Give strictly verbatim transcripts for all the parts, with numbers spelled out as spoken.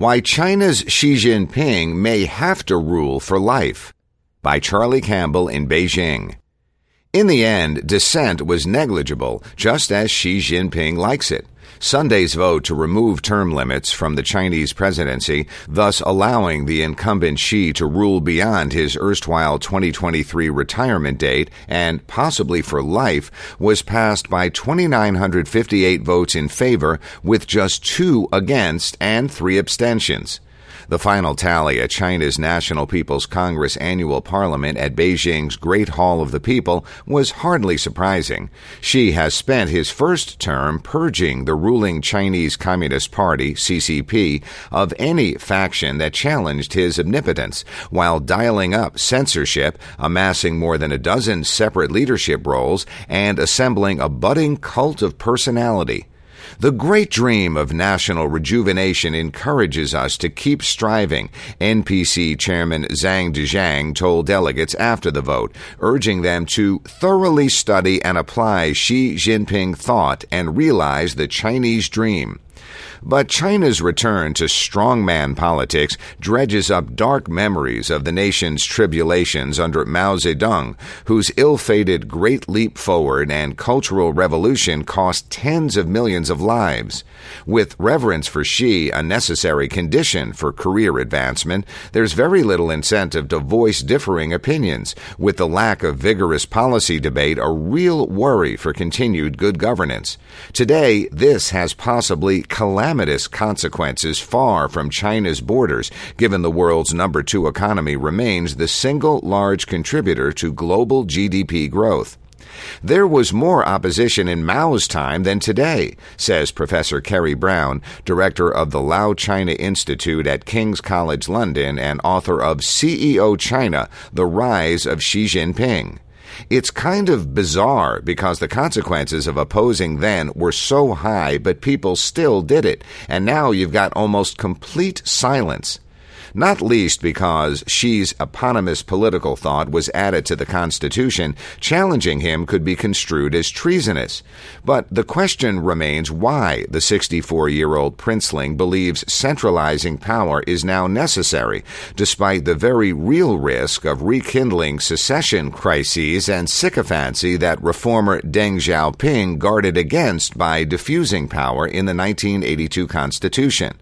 Why China's Xi Jinping May Have to Rule for Life, by Charlie Campbell in Beijing. In the end, dissent was negligible, just as Xi Jinping likes it. Sunday's vote to remove term limits from the Chinese presidency, thus allowing the incumbent Xi to rule beyond his erstwhile twenty twenty-three retirement date and possibly for life, was passed by two thousand nine hundred fifty-eight votes in favor, with just two against and three abstentions. The final tally at China's National People's Congress annual parliament at Beijing's Great Hall of the People was hardly surprising. Xi has spent his first term purging the ruling Chinese Communist Party, C C P, of any faction that challenged his omnipotence, while dialing up censorship, amassing more than a dozen separate leadership roles, and assembling a budding cult of personality. The great dream of national rejuvenation encourages us to keep striving, N P C Chairman Zhang Dejiang told delegates after the vote, urging them to thoroughly study and apply Xi Jinping thought and realize the Chinese dream. But China's return to strongman politics dredges up dark memories of the nation's tribulations under Mao Zedong, whose ill-fated Great Leap Forward and Cultural Revolution cost tens of millions of lives. With reverence for Xi a necessary condition for career advancement, there's very little incentive to voice differing opinions, with the lack of vigorous policy debate a real worry for continued good governance. Today, this has possibly calamitous consequences far from China's borders, given the world's number two economy remains the single large contributor to global G D P growth. There was more opposition in Mao's time than today, says Professor Kerry Brown, director of the Lao China Institute at King's College London and author of C E O China, The Rise of Xi Jinping. It's kind of bizarre because the consequences of opposing then were so high, but people still did it, and now you've got almost complete silence. Not least because Xi's eponymous political thought was added to the Constitution, challenging him could be construed as treasonous. But the question remains why the sixty-four-year-old princeling believes centralizing power is now necessary, despite the very real risk of rekindling secession crises and sycophancy that reformer Deng Xiaoping guarded against by diffusing power in the nineteen eighty-two Constitution.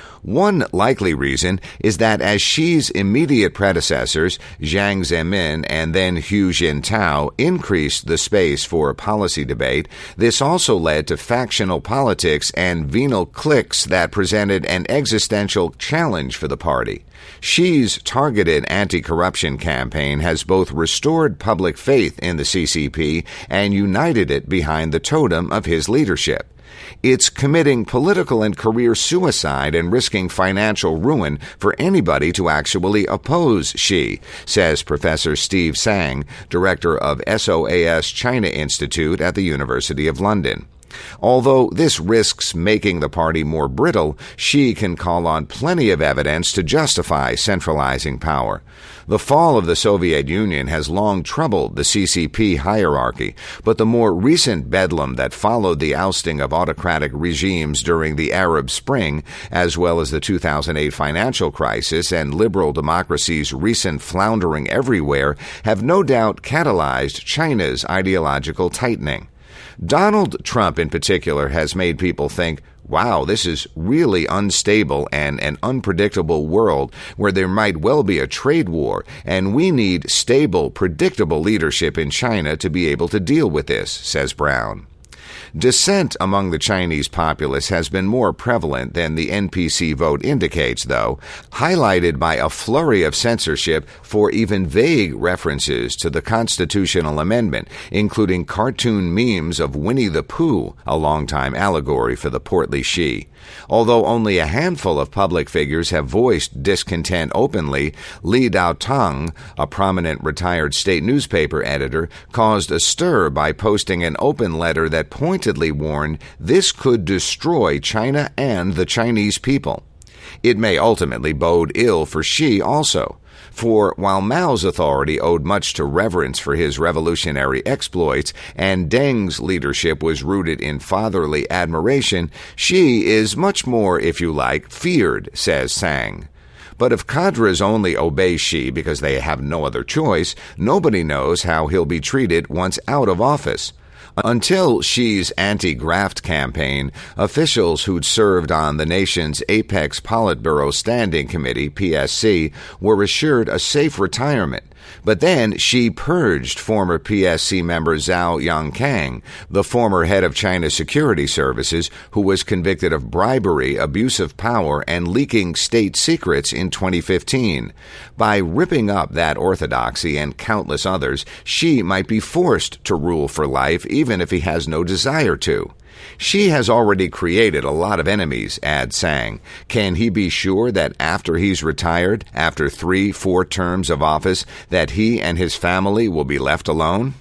One likely reason is that as Xi's immediate predecessors, Jiang Zemin and then Hu Jintao, increased the space for policy debate, this also led to factional politics and venal cliques that presented an existential challenge for the party. Xi's targeted anti-corruption campaign has both restored public faith in the C C P and united it behind the totem of his leadership. It's committing political and career suicide and risking financial ruin for anybody to actually oppose Xi, says Professor Steve Sang, director of S O A S China Institute at the University of London. Although this risks making the party more brittle, Xi can call on plenty of evidence to justify centralizing power. The fall of the Soviet Union has long troubled the C C P hierarchy, but the more recent bedlam that followed the ousting of autocratic regimes during the Arab Spring, as well as the two thousand eight financial crisis and liberal democracy's recent floundering everywhere, have no doubt catalyzed China's ideological tightening. Donald Trump in particular has made people think, wow, this is really unstable and an unpredictable world where there might well be a trade war, and we need stable, predictable leadership in China to be able to deal with this, says Brown. Dissent among the Chinese populace has been more prevalent than the N P C vote indicates, though, highlighted by a flurry of censorship for even vague references to the constitutional amendment, including cartoon memes of Winnie the Pooh, a longtime allegory for the portly Xi. Although only a handful of public figures have voiced discontent openly, Li Daotang, a prominent retired state newspaper editor, caused a stir by posting an open letter that pointedly warned this could destroy China and the Chinese people. It may ultimately bode ill for Xi also. For while Mao's authority owed much to reverence for his revolutionary exploits, and Deng's leadership was rooted in fatherly admiration, Xi is much more, if you like, feared, says Sang. But if cadres only obey Xi because they have no other choice, nobody knows how he'll be treated once out of office. Until Xi's anti-graft campaign, officials who'd served on the nation's Apex Politburo Standing Committee, P S C, were assured a safe retirement. But then Xi purged former P S C member Zhao Yongkang, the former head of China's security services, who was convicted of bribery, abuse of power, and leaking state secrets in twenty fifteen. By ripping up that orthodoxy and countless others, Xi might be forced to rule for life even if he has no desire to. Xi has already created a lot of enemies, adds Sang. Can he be sure that after he's retired, after three, four terms of office, that he and his family will be left alone?